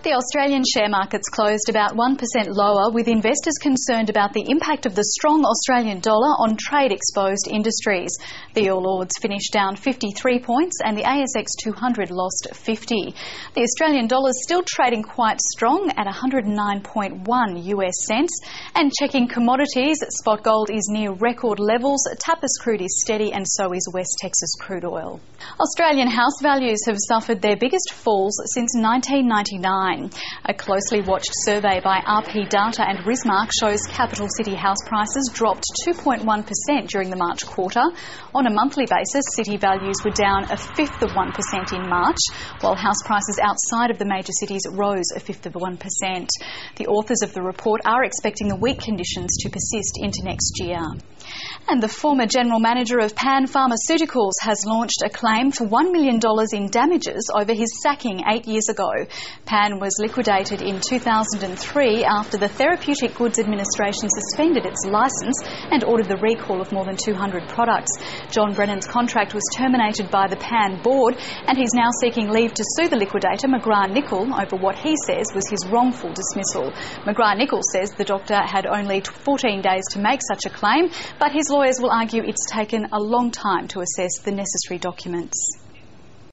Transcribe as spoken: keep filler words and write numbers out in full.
The Australian share markets closed about one percent lower, with investors concerned about the impact of the strong Australian dollar on trade-exposed industries. The All Ords finished down fifty-three points and the A S X two hundred lost fifty. The Australian dollar is still trading quite strong at one hundred nine point one U S cents. And checking commodities, spot gold is near record levels, Tapis crude is steady, and so is West Texas crude oil. Australian house values have suffered their biggest falls since nineteen ninety-nine. A closely watched survey by R P Data and Rismark shows capital city house prices dropped two point one percent during the March quarter. On a monthly basis, city values were down a fifth of one percent in March, while house prices outside of the major cities rose a fifth of one percent. The authors of the report are expecting the weak conditions to persist into next year. And the former general manager of Pan Pharmaceuticals has launched a claim for one million dollars in damages over his sacking eight years ago. Pan was liquidated in two thousand three after the Therapeutic Goods Administration suspended its licence and ordered the recall of more than two hundred products. John Brennan's contract was terminated by the Pan board, and he's now seeking leave to sue the liquidator, McGrath-Nichol, over what he says was his wrongful dismissal. McGrath-Nichol says the doctor had only fourteen days to make such a claim, but his lawyers will argue it's taken a long time to assess the necessary documents.